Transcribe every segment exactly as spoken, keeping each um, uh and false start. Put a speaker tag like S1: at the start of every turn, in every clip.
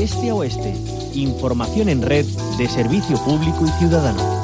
S1: de este a oeste. Información en red de Servicio Público y Ciudadano.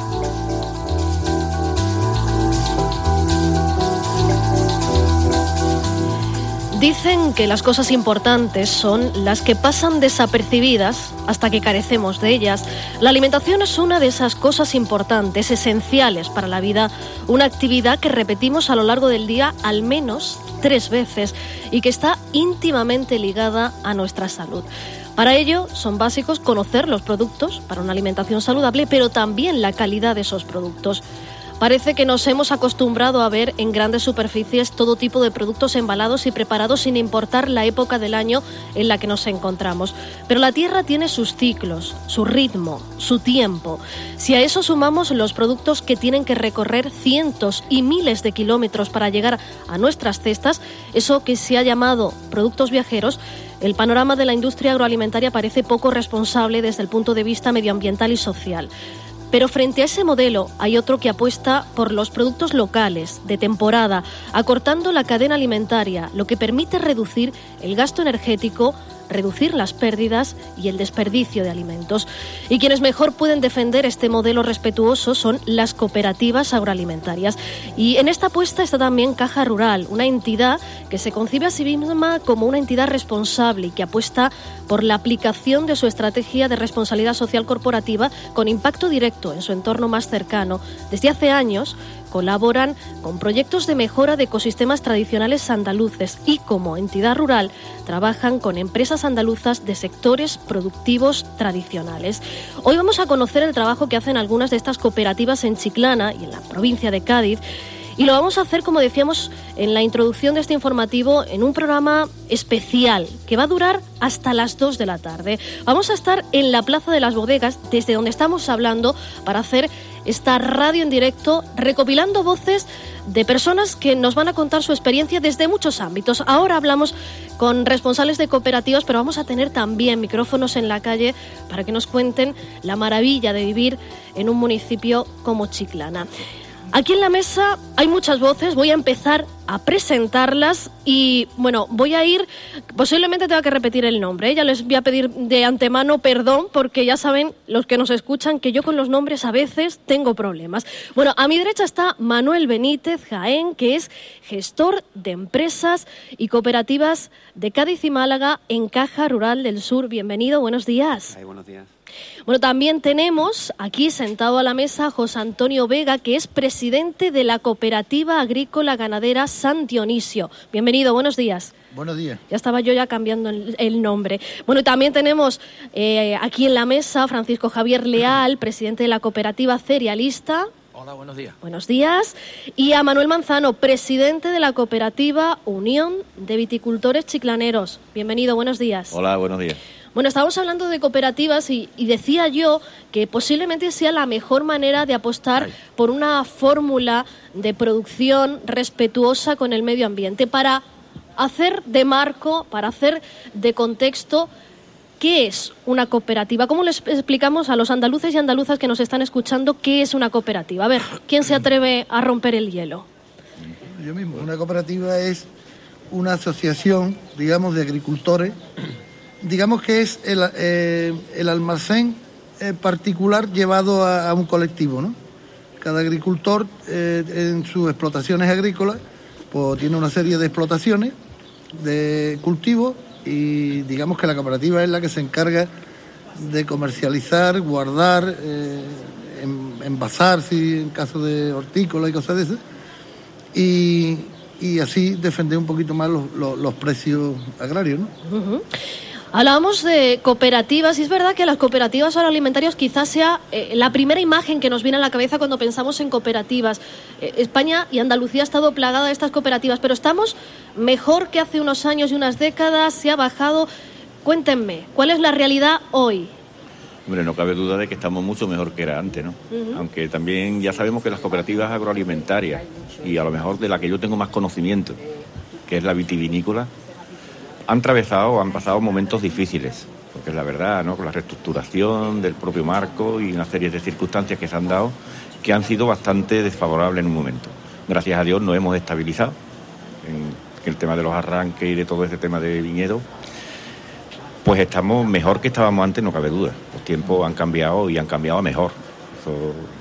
S2: Dicen que las cosas importantes son las que pasan desapercibidas hasta que carecemos de ellas. La alimentación es una de esas cosas importantes, esenciales para la vida, una actividad que repetimos a lo largo del día al menos tres veces y que está íntimamente ligada a nuestra salud. Para ello son básicos conocer los productos para una alimentación saludable, pero también la calidad de esos productos. Parece que nos hemos acostumbrado a ver en grandes superficies todo tipo de productos embalados y preparados sin importar la época del año en la que nos encontramos. Pero la tierra tiene sus ciclos, su ritmo, su tiempo. Si a eso sumamos los productos que tienen que recorrer cientos y miles de kilómetros para llegar a nuestras cestas, eso que se ha llamado productos viajeros, el panorama de la industria agroalimentaria parece poco responsable desde el punto de vista medioambiental y social. Pero frente a ese modelo hay otro que apuesta por los productos locales, de temporada, acortando la cadena alimentaria, lo que permite reducir el gasto energético, reducir las pérdidas y el desperdicio de alimentos. Y quienes mejor pueden defender este modelo respetuoso son las cooperativas agroalimentarias. Y en esta apuesta está también Caja Rural, una entidad que se concibe a sí misma como una entidad responsable y que apuesta por la aplicación de su estrategia de responsabilidad social corporativa con impacto directo en su entorno más cercano. Desde hace años colaboran con proyectos de mejora de ecosistemas tradicionales andaluces y como entidad rural trabajan con empresas andaluzas de sectores productivos tradicionales. Hoy vamos a conocer el trabajo que hacen algunas de estas cooperativas en Chiclana y en la provincia de Cádiz. Y lo vamos a hacer, como decíamos en la introducción de este informativo, en un programa especial que va a durar hasta las dos de la tarde. Vamos a estar en la Plaza de las Bodegas, desde donde estamos hablando, para hacer esta radio en directo, recopilando voces de personas que nos van a contar su experiencia desde muchos ámbitos. Ahora hablamos con responsables de cooperativas, pero vamos a tener también micrófonos en la calle para que nos cuenten la maravilla de vivir en un municipio como Chiclana. Aquí en la mesa hay muchas voces, voy a empezar a presentarlas y, bueno, voy a ir, posiblemente tenga que repetir el nombre, ¿eh? Ya les voy a pedir de antemano perdón porque ya saben los que nos escuchan que yo con los nombres a veces tengo problemas. Bueno, a mi derecha está Manuel Benítez Jaén, que es gestor de empresas y cooperativas de Cádiz y Málaga en Caja Rural del Sur. Bienvenido, buenos días.
S3: Ay, buenos días.
S2: Bueno, también tenemos aquí sentado a la mesa a José Antonio Vega, que es presidente de la Cooperativa Agrícola Ganadera San Dionisio. Bienvenido, buenos días.
S4: Buenos días.
S2: Ya estaba yo ya cambiando el, el nombre. Bueno, y también tenemos eh, aquí en la mesa a Francisco Javier Leal, presidente de la Cooperativa Cerealista.
S5: Hola, buenos días.
S2: Buenos días. Y a Manuel Manzano, presidente de la Cooperativa Unión de Viticultores Chiclaneros. Bienvenido, buenos días.
S3: Hola, buenos días.
S2: Bueno, estábamos hablando de cooperativas y, y decía yo que posiblemente sea la mejor manera de apostar Ay. por una fórmula de producción respetuosa con el medio ambiente, para hacer de marco, para hacer de contexto qué es una cooperativa. ¿Cómo les explicamos a los andaluces y andaluzas que nos están escuchando qué es una cooperativa? A ver, ¿quién se atreve a romper el hielo?
S4: Yo mismo. Una cooperativa es una asociación, digamos, de agricultores. Digamos que es el, eh, el almacén eh, particular llevado a, a un colectivo, ¿no? Cada agricultor eh, en sus explotaciones agrícolas pues tiene una serie de explotaciones de cultivos y digamos que la cooperativa es la que se encarga de comercializar, guardar, eh, envasar, si en caso de hortícola y cosas de esas, y, y así defender un poquito más los, los, los precios agrarios, ¿no?
S2: Uh-huh. Hablábamos de cooperativas y es verdad que las cooperativas agroalimentarias quizás sea eh, la primera imagen que nos viene a la cabeza cuando pensamos en cooperativas. Eh, España y Andalucía ha estado plagada de estas cooperativas, pero estamos mejor que hace unos años y unas décadas, se ha bajado. Cuéntenme, ¿cuál es la realidad hoy?
S3: Hombre, no cabe duda de que estamos mucho mejor que era antes, ¿no? Uh-huh. Aunque también ya sabemos que las cooperativas agroalimentarias, y a lo mejor de la que yo tengo más conocimiento, que es la vitivinícola, han atravesado, han pasado momentos difíciles, porque es la verdad, ¿no? Con la reestructuración del propio marco y una serie de circunstancias que se han dado que han sido bastante desfavorables en un momento. Gracias a Dios nos hemos estabilizado en el tema de los arranques y de todo ese tema de viñedo, pues estamos mejor que estábamos antes, no cabe duda. Los tiempos han cambiado y han cambiado a mejor, eso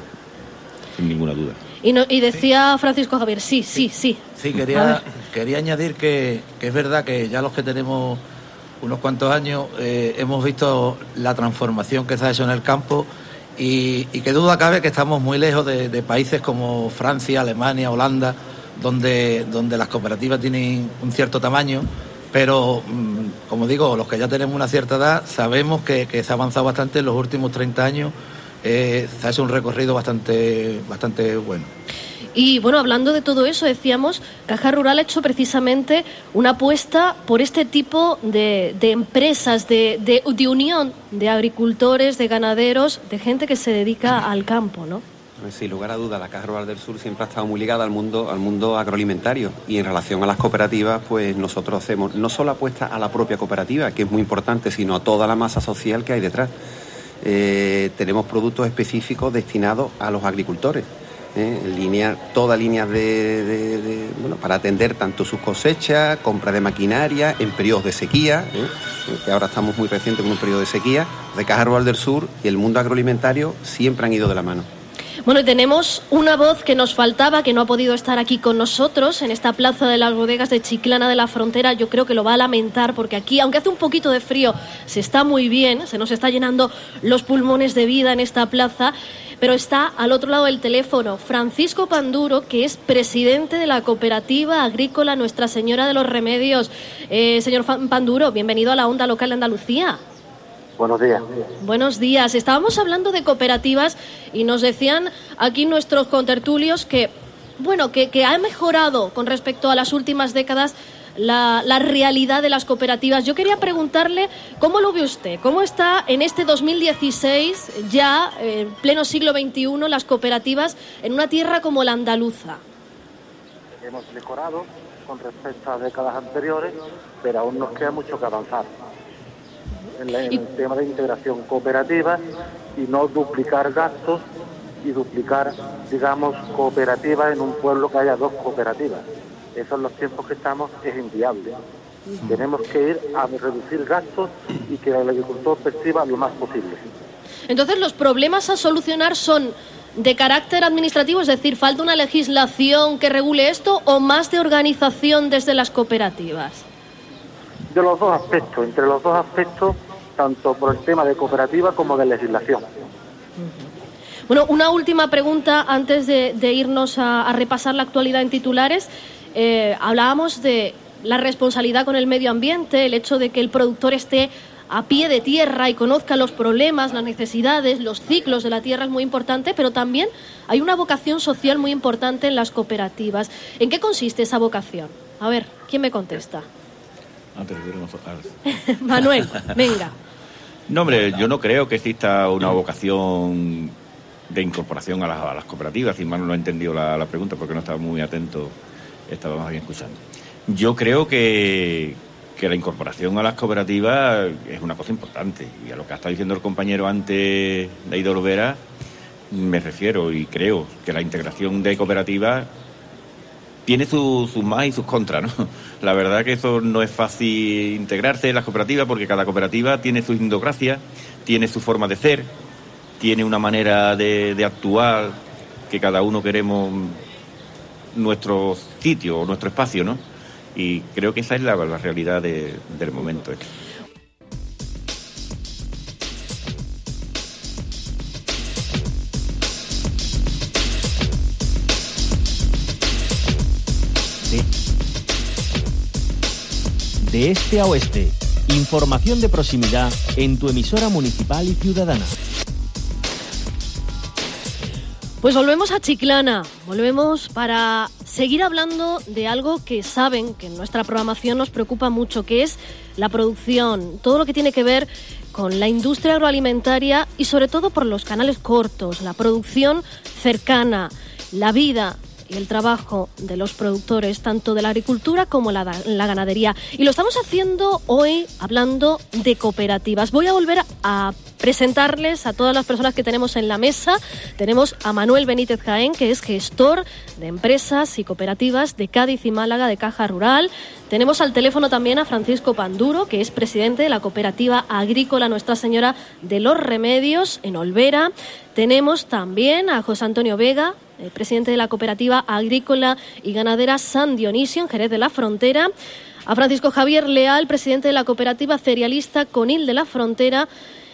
S3: sin ninguna duda.
S2: Y, no, y decía Francisco Javier, sí, sí, sí.
S5: Sí, quería, quería añadir que, que es verdad que ya los que tenemos unos cuantos años eh, hemos visto la transformación que se ha hecho en el campo y, y que duda cabe que estamos muy lejos de, de países como Francia, Alemania, Holanda, donde, donde las cooperativas tienen un cierto tamaño, pero como digo, los que ya tenemos una cierta edad sabemos que, que se ha avanzado bastante en los últimos treinta años, eh, se ha hecho un recorrido bastante, bastante bueno.
S2: Y bueno, hablando de todo eso, decíamos, Caja Rural ha hecho precisamente una apuesta por este tipo de, de empresas, de, de, de unión de agricultores, de ganaderos, de gente que se dedica al campo, ¿no?
S6: Sin lugar a dudas, la Caja Rural del Sur siempre ha estado muy ligada al mundo, al mundo agroalimentario, y en relación a las cooperativas, pues nosotros hacemos no solo apuesta a la propia cooperativa, que es muy importante, sino a toda la masa social que hay detrás. Eh, tenemos productos específicos destinados a los agricultores. ¿Eh? Línea, toda línea de, de, de, bueno, para atender tanto sus cosechas, compra de maquinaria, en periodos de sequía, ¿eh? que ahora estamos muy recientes con un periodo de sequía. De Caja Rural del Sur y el mundo agroalimentario siempre han ido de la mano.
S2: Bueno, y tenemos una voz que nos faltaba, que no ha podido estar aquí con nosotros en esta plaza de las bodegas de Chiclana de la Frontera. Yo creo que lo va a lamentar porque aquí, aunque hace un poquito de frío, se está muy bien, se nos está llenando los pulmones de vida en esta plaza. Pero está al otro lado del teléfono Francisco Panduro, que es presidente de la cooperativa agrícola Nuestra Señora de los Remedios. Eh, señor Panduro, bienvenido a la Onda Local de Andalucía.
S7: Buenos días.
S2: Buenos días. Estábamos hablando de cooperativas y nos decían aquí nuestros contertulios que, bueno, que, que ha mejorado con respecto a las últimas décadas La, la realidad de las cooperativas. Yo quería preguntarle, ¿cómo lo ve usted? ¿Cómo está en este dos mil dieciséis, ya en pleno siglo veintiuno, las cooperativas en una tierra como la andaluza?
S7: Hemos mejorado con respecto a décadas anteriores, pero aún nos queda mucho que avanzar en, la, en el tema de integración cooperativa y no duplicar gastos y duplicar, digamos, cooperativas en un pueblo que haya dos cooperativas. Eso en los tiempos que estamos es inviable. Uh-huh. Tenemos que ir a reducir gastos y que el agricultor perciba lo más posible.
S2: Entonces, los problemas a solucionar son de carácter administrativo, es decir, ¿falta una legislación que regule esto o más de organización desde las cooperativas?
S7: De los dos aspectos, entre los dos aspectos, tanto por el tema de cooperativa como de legislación.
S2: Uh-huh. Bueno, una última pregunta antes de, de irnos a, a repasar la actualidad en titulares. Eh, hablábamos de la responsabilidad con el medio ambiente, el hecho de que el productor esté a pie de tierra y conozca los problemas, las necesidades, los ciclos de la tierra es muy importante, pero también hay una vocación social muy importante en las cooperativas. ¿En qué consiste esa vocación? A ver, ¿quién me contesta?
S3: Antes de
S2: Manuel, venga.
S3: No, hombre, yo no creo que exista una vocación de incorporación a las, a las cooperativas. Si mal no he entendido la, la pregunta porque no estaba muy atento. Estaba más bien escuchando. Yo creo que, que la incorporación a las cooperativas es una cosa importante. Y a lo que ha estado diciendo el compañero antes, David Olvera, me refiero y creo que la integración de cooperativas tiene sus su más y sus contras, ¿no? La verdad que eso no es fácil integrarse en las cooperativas porque cada cooperativa tiene su idiosincrasia, tiene su forma de ser, tiene una manera de, de actuar que cada uno queremos nuestro sitio o nuestro espacio, ¿no? Y creo que esa es la, la realidad de, del momento.
S1: De, de este a oeste, información de proximidad en tu emisora municipal y ciudadana.
S2: Pues volvemos a Chiclana, volvemos para seguir hablando de algo que saben que en nuestra programación nos preocupa mucho, que es la producción, todo lo que tiene que ver con la industria agroalimentaria y sobre todo por los canales cortos, la producción cercana, la vida y el trabajo de los productores, tanto de la agricultura como la, la ganadería. Y lo estamos haciendo hoy hablando de cooperativas. Voy a volver a presentarles a todas las personas que tenemos en la mesa. Tenemos a Manuel Benítez Jaén, que es gestor de empresas y cooperativas de Cádiz y Málaga de Caja Rural. Tenemos al teléfono también a Francisco Panduro, que es presidente de la cooperativa agrícola Nuestra Señora de los Remedios en Olvera. Tenemos también a José Antonio Vega, el presidente de la cooperativa agrícola y ganadera San Dionisio en Jerez de la Frontera. A Francisco Javier Leal, presidente de la cooperativa cerealista Conil de la Frontera.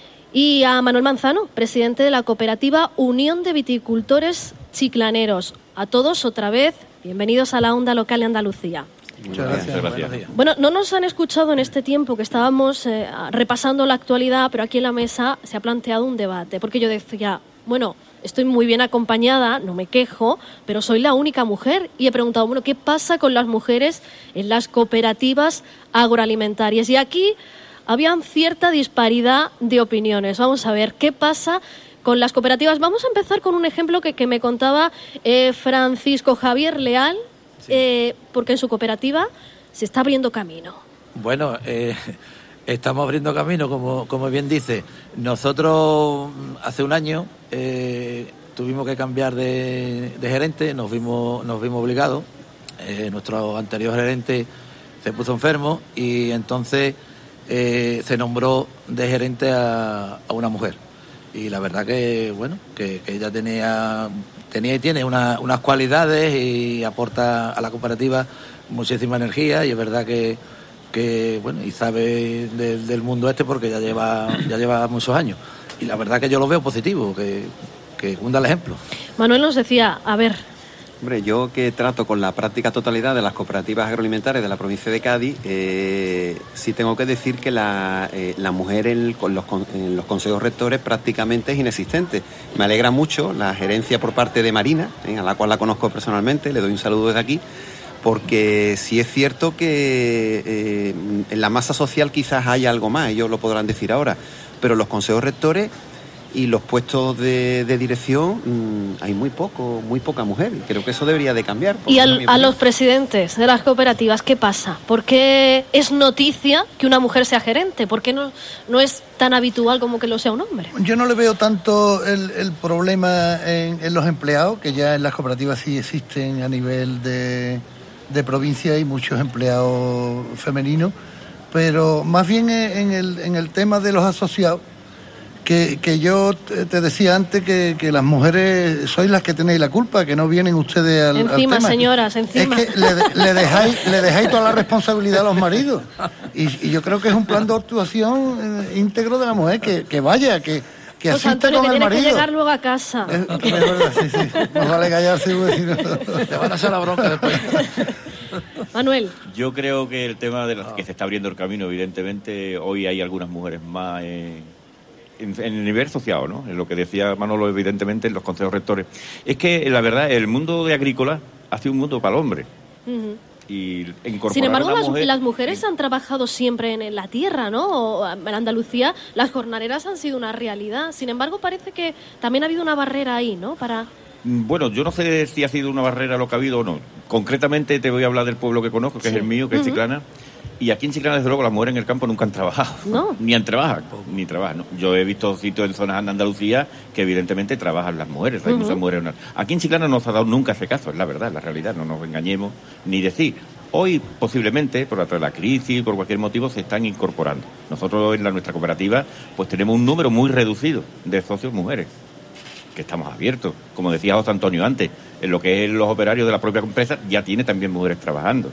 S2: Y a Manuel Manzano, presidente de la cooperativa Unión de Viticultores Chiclaneros. A todos otra vez, bienvenidos a la Onda Local de Andalucía.
S4: Muchas gracias.
S3: gracias.
S2: Bueno, no nos han escuchado en este tiempo que estábamos eh, repasando la actualidad, pero aquí en la mesa se ha planteado un debate, porque yo decía, bueno, estoy muy bien acompañada, no me quejo, pero soy la única mujer. Y he preguntado, bueno, ¿qué pasa con las mujeres en las cooperativas agroalimentarias? Y aquí habían cierta disparidad de opiniones. Vamos a ver qué pasa con las cooperativas. Vamos a empezar con un ejemplo que, que me contaba eh, Francisco Javier Leal, sí. eh, porque en su cooperativa se está abriendo camino.
S5: Bueno, eh, estamos abriendo camino, como, como bien dice. Nosotros hace un año eh, tuvimos que cambiar de, de gerente, nos vimos, nos vimos obligados. Eh, nuestro anterior gerente se puso enfermo y entonces eh, se nombró de gerente a, a una mujer. Y la verdad que, bueno, que, que ella tenía, tenía y tiene una, unas cualidades y aporta a la cooperativa muchísima energía, y es verdad que, que bueno, y sabe de, del mundo este porque ya lleva, ya lleva muchos años. Y la verdad que yo lo veo positivo, que, que cunda el ejemplo.
S2: Manuel nos decía, a ver...
S6: Hombre, yo que trato con la práctica totalidad de las cooperativas agroalimentarias de la provincia de Cádiz, eh, sí tengo que decir que la, eh, la mujer en, con los, en los consejos rectores prácticamente es inexistente. Me alegra mucho la gerencia por parte de Marina, eh, a la cual la conozco personalmente, le doy un saludo desde aquí, porque sí es cierto que eh, en la masa social quizás haya algo más, ellos lo podrán decir ahora, pero los consejos rectores y los puestos de, de dirección mmm, hay muy poco, muy poca mujer. Creo que eso debería de cambiar.
S2: Y al, a los presidentes de las cooperativas, ¿qué pasa? ¿Por qué es noticia que una mujer sea gerente? ¿Por qué no, no es tan habitual como que lo sea un hombre?
S4: Yo no le veo tanto el, el problema en, en los empleados, que ya en las cooperativas sí existen a nivel de, de provincia, hay muchos empleados femeninos, pero más bien en el, en el tema de los asociados, Que, que yo te decía antes que, que las mujeres sois las que tenéis la culpa, que no vienen ustedes al,
S2: encima,
S4: al tema.
S2: Señoras, encima.
S4: Es que le, le, dejáis, le dejáis toda la responsabilidad a los maridos. Y, y yo creo que es un plan de actuación eh, íntegro de la mujer, que, que vaya, que, que
S2: pues
S4: asista
S2: Antonio,
S4: con
S2: que
S4: el marido.
S2: Que llegar luego a casa.
S4: Es, es verdad, sí, sí. Nos vale callarse.
S5: Te van a hacer la bronca después.
S2: Manuel.
S3: Yo creo que el tema de las que se está abriendo el camino, evidentemente, hoy hay algunas mujeres más... Eh, En, en el nivel asociado, ¿no? En lo que decía Manolo, evidentemente, en los consejos rectores. Es que, la verdad, el mundo de agrícola ha sido un mundo para el hombre. Uh-huh. Y incorporar
S2: Sin embargo,
S3: a la
S2: las,
S3: mujer...
S2: las mujeres han trabajado siempre en la tierra, ¿no? O en Andalucía las jornaleras han sido una realidad. Sin embargo, parece que también ha habido una barrera ahí, ¿no? Para...
S3: Bueno, yo no sé si ha sido una barrera lo que ha habido o no. Concretamente te voy a hablar del pueblo que conozco, que sí. es el mío, que uh-huh. es Chiclana. Y aquí en Chiclana, desde luego, las mujeres en el campo nunca han trabajado.
S2: No.
S3: Ni han trabajado, ni trabajan. ¿no? Yo he visto sitios en zonas de Andalucía que evidentemente trabajan las mujeres. Hay uh-huh. muchas mujeres. Aquí en Chiclana no se ha dado nunca ese caso, es la verdad, la realidad. No nos engañemos ni decir. Hoy, posiblemente, por la crisis, por cualquier motivo, se están incorporando. Nosotros en la, nuestra cooperativa pues tenemos un número muy reducido de socios mujeres, que estamos abiertos. Como decía José Antonio antes, en lo que es los operarios de la propia empresa ya tiene también mujeres trabajando.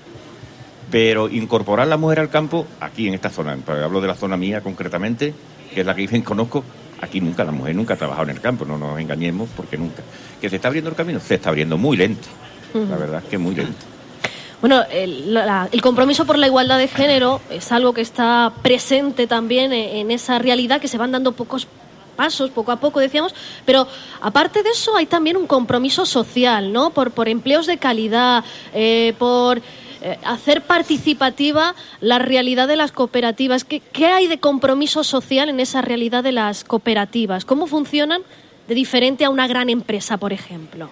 S3: Pero incorporar la mujer al campo, aquí en esta zona, hablo de la zona mía concretamente, que es la que bien conozco, aquí nunca, la mujer nunca ha trabajado en el campo, no nos engañemos, porque nunca. ¿Que se está abriendo el camino? Se está abriendo muy lento, uh-huh. la verdad es que muy lento.
S2: Bueno, el, la, el compromiso por la igualdad de género es algo que está presente también en, en esa realidad, que se van dando pocos pasos, poco a poco, decíamos, pero aparte de eso hay también un compromiso social, ¿no? Por, por empleos de calidad, eh, por... Eh, hacer participativa la realidad de las cooperativas. ¿Qué, ¿Qué hay de compromiso social en esa realidad de las cooperativas? ¿Cómo funcionan de diferente a una gran empresa, por ejemplo?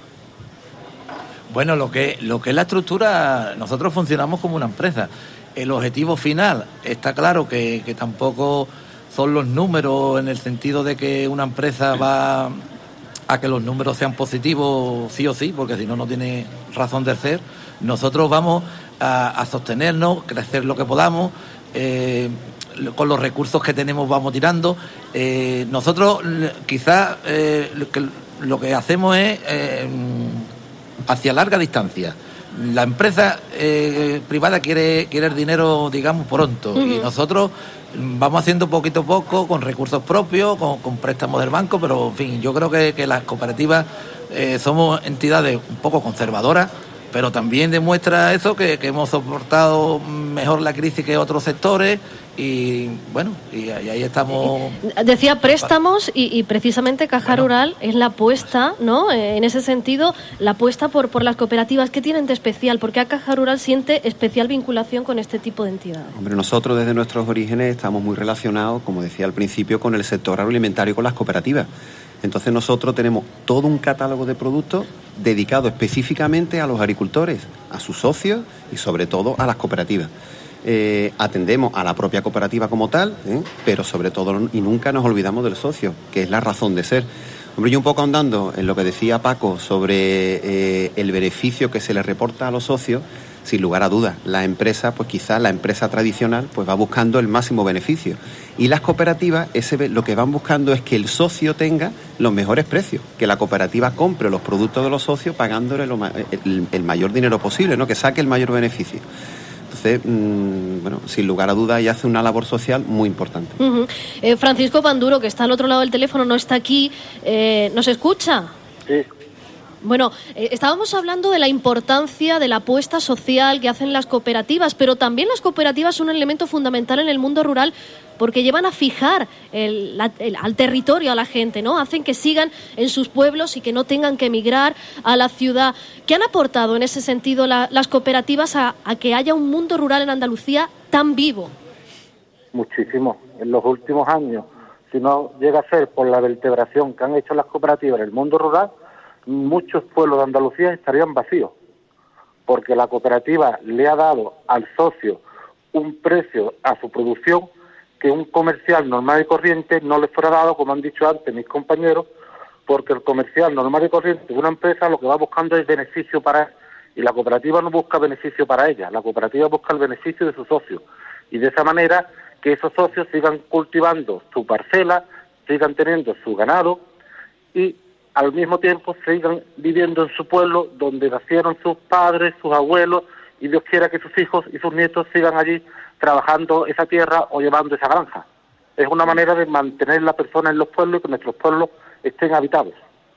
S5: Bueno, lo que, lo que es la estructura, nosotros funcionamos como una empresa. El objetivo final está claro que, que tampoco son los números, en el sentido de que una empresa va a que los números sean positivos sí o sí, porque si no, no tiene razón de ser. Nosotros vamos a, a sostenernos, crecer lo que podamos, eh, con los recursos que tenemos vamos tirando. Eh, nosotros quizás eh, lo, que, lo que hacemos es eh, hacia larga distancia. La empresa eh, privada quiere, quiere el dinero, digamos, pronto, uh-huh. y nosotros vamos haciendo poquito a poco, con recursos propios, con, con préstamos del banco, pero, en fin, yo creo que, que las cooperativas eh, somos entidades un poco conservadoras, pero también demuestra eso, que, que hemos soportado mejor la crisis que otros sectores, y bueno, y ahí estamos.
S2: Decía préstamos, y, y precisamente Caja bueno. Rural es la apuesta, ¿no? En ese sentido, la apuesta por, por las cooperativas. ¿Qué tienen de especial? ¿Por qué a Caja Rural siente especial vinculación con este tipo de entidades?
S6: Hombre, nosotros desde nuestros orígenes estamos muy relacionados, como decía al principio, con el sector agroalimentario y con las cooperativas. Entonces nosotros tenemos todo un catálogo de productos dedicado específicamente a los agricultores, a sus socios y sobre todo a las cooperativas. Eh, atendemos a la propia cooperativa como tal, ¿eh? pero sobre todo y nunca nos olvidamos del socio, que es la razón de ser. Hombre, yo un poco andando en lo que decía Paco sobre eh, el beneficio que se le reporta a los socios, sin lugar a dudas, la empresa, pues quizás la empresa tradicional, pues va buscando el máximo beneficio. Y las cooperativas, ese, lo que van buscando es que el socio tenga los mejores precios, que la cooperativa compre los productos de los socios pagándole lo, el, el mayor dinero posible, ¿no? Que saque el mayor beneficio. Entonces, mmm, bueno, sin lugar a dudas, y hace una labor social muy importante.
S2: Uh-huh. eh, Francisco Panduro, que está al otro lado del teléfono, no está aquí, eh, ¿nos escucha?
S7: Sí.
S2: Bueno, eh, estábamos hablando de la importancia de la apuesta social que hacen las cooperativas, pero también las cooperativas son un elemento fundamental en el mundo rural porque llevan a fijar el, la, el, al territorio a la gente, ¿no? Hacen que sigan en sus pueblos y que no tengan que emigrar a la ciudad. ¿Qué han aportado en ese sentido la, las cooperativas a, a que haya un mundo rural en Andalucía tan vivo?
S7: Muchísimo. En los últimos años, si no llega a ser por la vertebración que han hecho las cooperativas en el mundo rural, muchos pueblos de Andalucía estarían vacíos, porque la cooperativa le ha dado al socio un precio a su producción que un comercial normal y corriente no le fuera dado, como han dicho antes mis compañeros, porque el comercial normal y corriente de una empresa lo que va buscando es beneficio para él, y la cooperativa no busca beneficio para ella, la cooperativa busca el beneficio de sus socios, y de esa manera que esos socios sigan cultivando su parcela, sigan teniendo su ganado, y al mismo tiempo sigan viviendo en su pueblo donde nacieron sus padres, sus abuelos, y Dios quiera que sus hijos y sus nietos sigan allí trabajando esa tierra o llevando esa granja. Es una manera de mantener la persona en los pueblos y que nuestros pueblos estén habitados.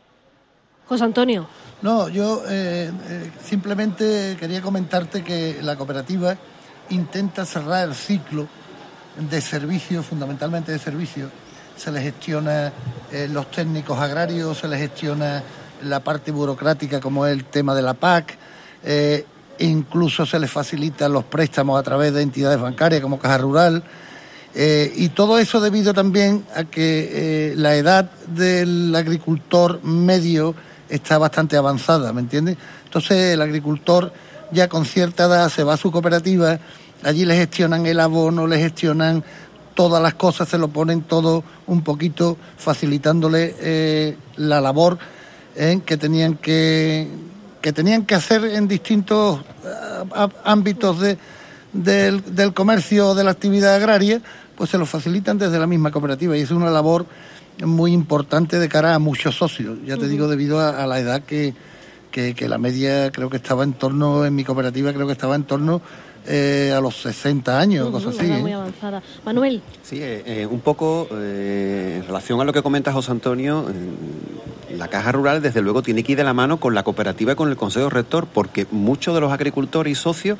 S2: José Antonio.
S4: No, yo eh, eh, simplemente quería comentarte que la cooperativa intenta cerrar el ciclo de servicios, fundamentalmente de servicios. Se les gestiona eh, los técnicos agrarios, se les gestiona la parte burocrática como es el tema de la P A C, eh, incluso se les facilitan los préstamos a través de entidades bancarias como Caja Rural, eh, y todo eso debido también a que eh, la edad del agricultor medio está bastante avanzada, ¿me entiendes? Entonces el agricultor ya con cierta edad se va a su cooperativa, allí le gestionan el abono, le gestionan todas las cosas, se lo ponen todo un poquito facilitándole eh, la labor eh, que tenían que que tenían que hacer en distintos uh, ámbitos de, del, del comercio, de la actividad agraria, pues se lo facilitan desde la misma cooperativa, y es una labor muy importante de cara a muchos socios, ya te uh-huh. digo, debido a, a la edad que, que, que la media creo que estaba en torno, en mi cooperativa creo que estaba en torno Eh, a los sesenta años, uh-huh, cosas así.
S2: ¿eh? Muy avanzada. Manuel.
S6: Sí, eh, eh, un poco eh, en relación a lo que comenta José Antonio, eh, la Caja Rural desde luego tiene que ir de la mano con la cooperativa y con el Consejo Rector, porque muchos de los agricultores y socios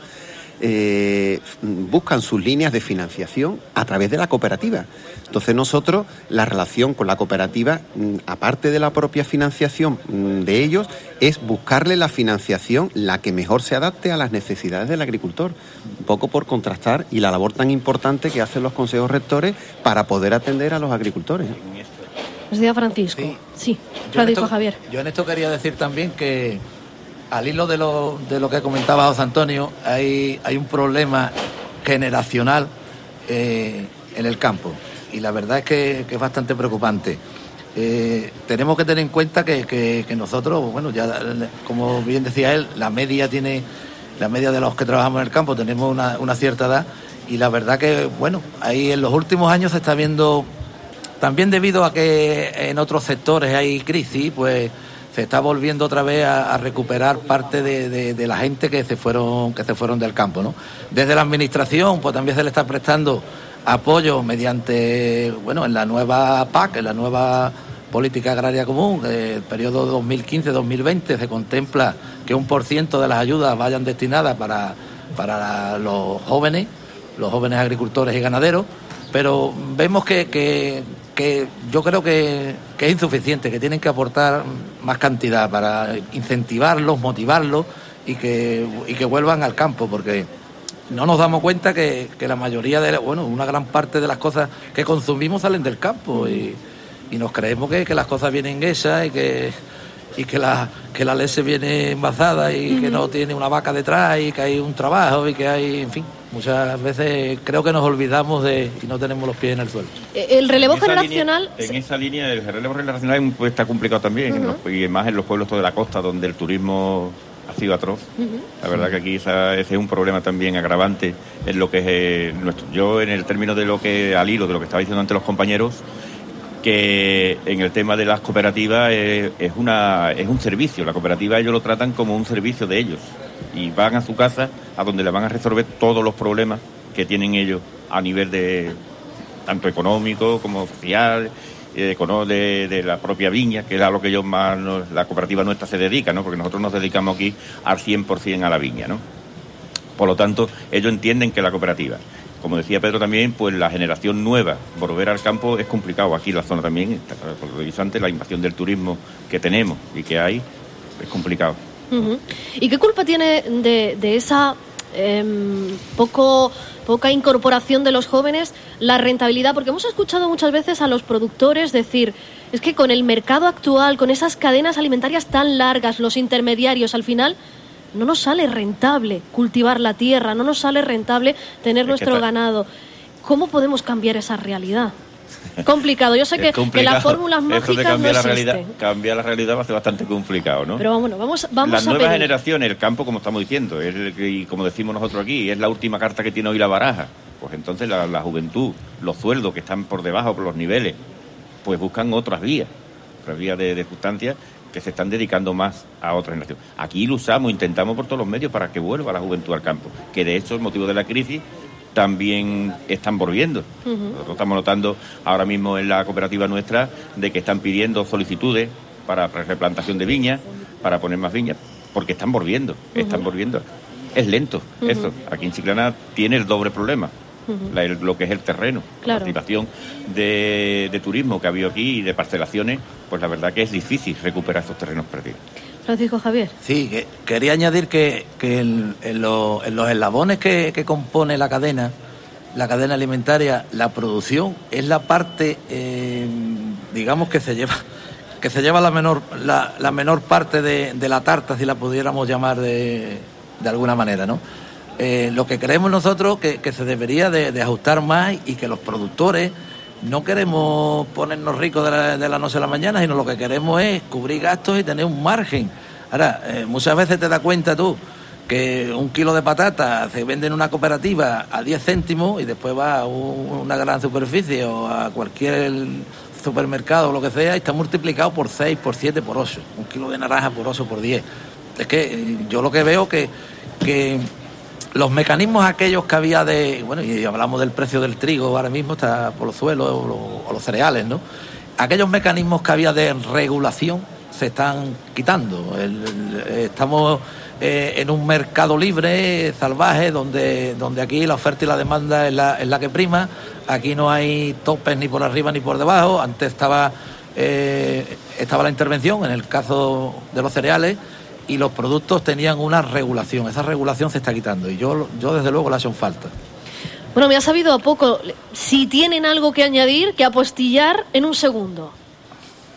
S6: eh, buscan sus líneas de financiación a través de la cooperativa. Entonces nosotros, la relación con la cooperativa, aparte de la propia financiación de ellos, es buscarle la financiación la que mejor se adapte a las necesidades del agricultor, un poco por contrastar y la labor tan importante que hacen los consejos rectores para poder atender a los agricultores.
S2: Buenos días, Francisco. Sí, sí. Francisco
S5: esto,
S2: Javier.
S5: Yo en esto quería decir también que, al hilo de lo, de lo que comentaba José Antonio, hay, hay un problema generacional eh, en el campo. y la verdad es que, que es bastante preocupante. Eh, tenemos que tener en cuenta que, que, que nosotros, bueno, ya como bien decía él, la media tiene, la media de los que trabajamos en el campo tenemos una, una cierta edad, y la verdad que, bueno, ahí en los últimos años se está viendo, también debido a que en otros sectores hay crisis, pues se está volviendo otra vez a, a recuperar parte de, de, de la gente que se fueron que se fueron del campo, ¿no? Desde la administración, pues también se le está prestando apoyo mediante, bueno, en la nueva P A C, en la nueva Política Agraria Común, el periodo dos mil quince dos mil veinte, se contempla que un por ciento de las ayudas vayan destinadas para, para los jóvenes, los jóvenes agricultores y ganaderos, pero vemos que, que, que yo creo que, que es insuficiente, que tienen que aportar más cantidad para incentivarlos, motivarlos y que, y que vuelvan al campo, porque no nos damos cuenta que, que la mayoría de, bueno, una gran parte de las cosas que consumimos salen del campo, y, y nos creemos que, que las cosas vienen hechas y que y que la que la leche viene envasada y uh-huh. que no tiene una vaca detrás y que hay un trabajo y que hay, en fin, muchas veces creo que nos olvidamos de y no tenemos los pies en el suelo.
S2: El relevo
S3: en
S2: generacional...
S3: Línea, en esa línea el relevo generacional pues, está complicado también, uh-huh. en los, y más en los pueblos de la costa donde el turismo ha sido atroz. Uh-huh. La verdad que aquí esa, ese es un problema también agravante en lo que es eh, nuestro. Yo en el término de lo que, al hilo de lo que estaba diciendo antes los compañeros, que en el tema de las cooperativas eh, es una es un servicio. La cooperativa ellos lo tratan como un servicio de ellos y van a su casa a donde le van a resolver todos los problemas que tienen ellos a nivel de tanto económico como social, eh, de, de la propia viña, que es a lo que ellos más nos, la cooperativa nuestra se dedica, ¿no? Porque nosotros nos dedicamos aquí al cien por ciento a la viña, ¿no? Por lo tanto, ellos entienden que la cooperativa, como decía Pedro también, pues la generación nueva, volver al campo es complicado. Aquí en la zona también, por lo dicho antes, la invasión del turismo que tenemos y que hay, es complicado.
S2: Uh-huh. ¿Y qué culpa tiene de, de esa eh, poco, poca incorporación de los jóvenes la rentabilidad? Porque hemos escuchado muchas veces a los productores decir, es que con el mercado actual, con esas cadenas alimentarias tan largas, los intermediarios, al final no nos sale rentable cultivar la tierra, no nos sale rentable tener es nuestro ta... ganado. ¿Cómo podemos cambiar esa realidad? Complicado. Yo sé que, que las fórmulas mágicas no
S3: la
S2: existen.
S3: Realidad, cambiar la realidad va a ser bastante complicado, ¿no?
S2: Pero bueno, vamos, vamos
S3: Las
S2: a
S3: nuevas
S2: pedir.
S3: generaciones, el campo, como estamos diciendo, es el, y como decimos nosotros aquí, es la última carta que tiene hoy la baraja. Pues entonces la, la juventud, los sueldos que están por debajo, por los niveles, pues buscan otras vías, otras vías de, de sustancias que se están dedicando más a otra generación. Aquí lo usamos, intentamos por todos los medios para que vuelva la juventud al campo, que de hecho el motivo de la crisis también están volviendo. Uh-huh. Nosotros estamos notando ahora mismo en la cooperativa nuestra de que están pidiendo solicitudes para replantación de viñas, para poner más viñas, porque están volviendo, uh-huh. están volviendo. Es lento, uh-huh. eso. Aquí en Chiclana tiene el doble problema. Uh-huh. La, el, lo que es el terreno, claro. La situación de, de turismo que ha habido aquí y de parcelaciones, pues la verdad que es difícil recuperar esos terrenos perdidos.
S2: Francisco Javier.
S5: Sí, que, quería añadir que, que en, en, lo, en los eslabones que, que compone la cadena, la cadena alimentaria, la producción es la parte, eh, digamos que se lleva que se lleva la menor la, la menor parte de, de la tarta, si la pudiéramos llamar de, de alguna manera, ¿no? Eh, lo que creemos nosotros que, que se debería de, de ajustar más y que los productores no queremos ponernos ricos de la, de la noche a la mañana, sino lo que queremos es cubrir gastos y tener un margen. Ahora, eh, muchas veces te das cuenta tú que un kilo de patata se vende en una cooperativa a diez céntimos y después va a un, una gran superficie o a cualquier supermercado o lo que sea y está multiplicado por seis, por siete, por ocho. Un kilo de naranja por ocho, por diez. Es que yo lo que veo que... que los mecanismos aquellos que había de... Bueno, y hablamos del precio del trigo, ahora mismo está por los suelos o los, o los cereales, ¿no? Aquellos mecanismos que había de regulación se están quitando. El, el, estamos eh, en un mercado libre, salvaje, donde, donde aquí la oferta y la demanda es la, es la que prima. Aquí no hay topes ni por arriba ni por debajo. Antes estaba, eh, estaba la intervención, en el caso de los cereales, y los productos tenían una regulación. Esa regulación se está quitando y yo, yo desde luego la he hecho en falta.
S2: Bueno, me ha sabido a poco. Si tienen algo que añadir, que apostillar en un segundo.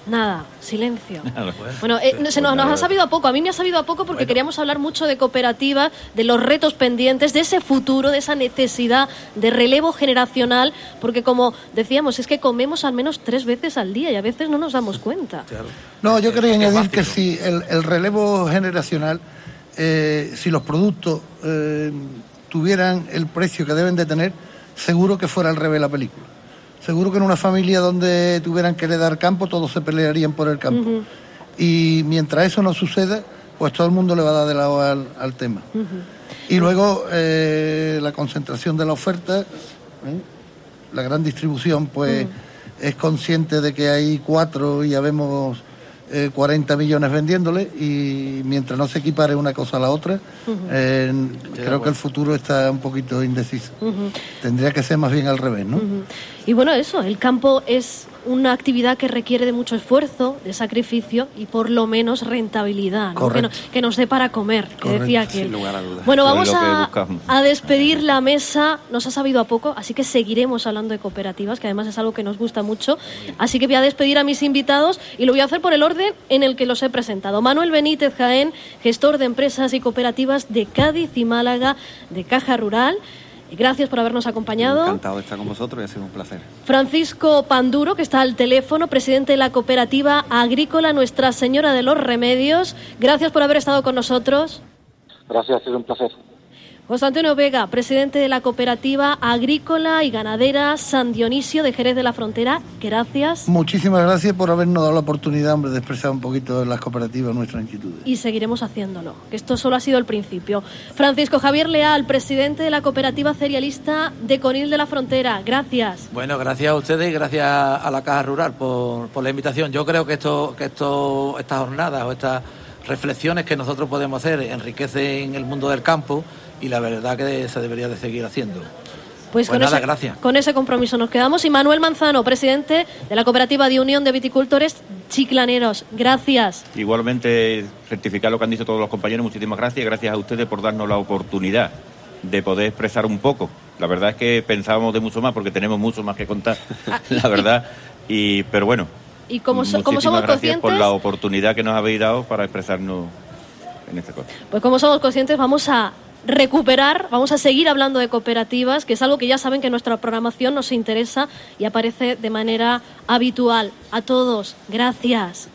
S2: Nada, silencio.
S3: Nada.
S2: Bueno, eh, se nos, nos ha sabido a poco. A mí me ha sabido a poco porque bueno. queríamos hablar mucho de cooperativas, de los retos pendientes, de ese futuro, de esa necesidad de relevo generacional, porque como decíamos, es que comemos al menos tres veces al día y a veces no nos damos cuenta.
S4: No, yo quería añadir que si el, el relevo generacional, eh, si los productos eh, tuvieran el precio que deben de tener, seguro que fuera al revés la película. Seguro que en una familia donde tuvieran que heredar campo, todos se pelearían por el campo. Uh-huh. Y mientras eso no suceda, pues todo el mundo le va a dar de lado al, al tema. Uh-huh. Y luego eh, la concentración de la oferta, ¿eh? La gran distribución, pues uh-huh. es consciente de que hay cuatro y ya vemos eh, cuarenta millones vendiéndole, y mientras no se equipare una cosa a la otra, uh-huh. eh, creo que el futuro está un poquito indeciso. Uh-huh. Tendría que ser más bien al revés, ¿no?
S2: Uh-huh. Y bueno, eso, el campo es una actividad que requiere de mucho esfuerzo, de sacrificio y por lo menos rentabilidad, ¿no? que, no, que nos dé para comer, que Correcto. decía aquel.
S6: Sin lugar a dudas.
S2: Bueno, vamos a, a despedir la mesa, nos ha sabido a poco, así que seguiremos hablando de cooperativas, que además es algo que nos gusta mucho, así que voy a despedir a mis invitados y lo voy a hacer por el orden en el que los he presentado. Manuel Benítez Jaén, gestor de empresas y cooperativas de Cádiz y Málaga, de Caja Rural. Gracias por habernos acompañado.
S6: Encantado de estar con vosotros y ha sido un placer.
S2: Francisco Panduro, que está al teléfono, presidente de la cooperativa agrícola Nuestra Señora de los Remedios. Gracias por haber estado con nosotros.
S7: Gracias, ha sido un placer.
S2: José Antonio Vega, presidente de la cooperativa agrícola y ganadera San Dionisio de Jerez de la Frontera. Gracias.
S4: Muchísimas gracias por habernos dado la oportunidad, hombre, de expresar un poquito en las cooperativas nuestras inquietudes.
S2: Y seguiremos haciéndolo, que esto solo ha sido el principio. Francisco Javier Leal, presidente de la cooperativa cerealista de Conil de la Frontera. Gracias.
S5: Bueno, gracias a ustedes y gracias a la Caja Rural por, por la invitación. Yo creo que esto, que esto, estas jornadas o estas reflexiones que nosotros podemos hacer enriquecen el mundo del campo, y la verdad que se debería de seguir haciendo.
S2: Pues, pues con,
S5: nada,
S2: ese,
S5: gracias.
S2: con ese compromiso nos quedamos. Y Manuel Manzano, presidente de la cooperativa de Unión de Viticultores Chiclaneros. Gracias.
S3: Igualmente, certificar lo que han dicho todos los compañeros. Muchísimas gracias. Gracias a ustedes por darnos la oportunidad de poder expresar un poco. La verdad es que pensábamos de mucho más porque tenemos mucho más que contar, la verdad. Y pero bueno,
S2: y como, so, como
S3: muchísimas
S2: somos
S3: gracias
S2: conscientes
S3: por la oportunidad que nos habéis dado para expresarnos en esta cosa.
S2: Pues como somos conscientes, vamos a recuperar, vamos a seguir hablando de cooperativas, que es algo que ya saben que en nuestra programación nos interesa y aparece de manera habitual. A todos, gracias.